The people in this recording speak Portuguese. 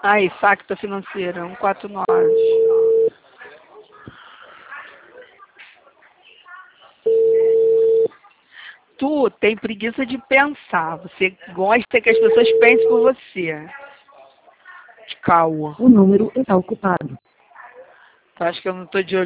Aí, Facta Financeira, 149. Tu tem preguiça de pensar. Você gosta que as pessoas pensem por você. Calma. O número está ocupado. Tu acha que eu não tô de olho